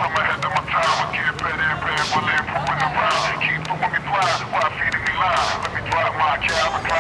I'ma head to my time. Get better and better, but they improving around. Keep doing me blind while feeding me line. Let me drop my cab.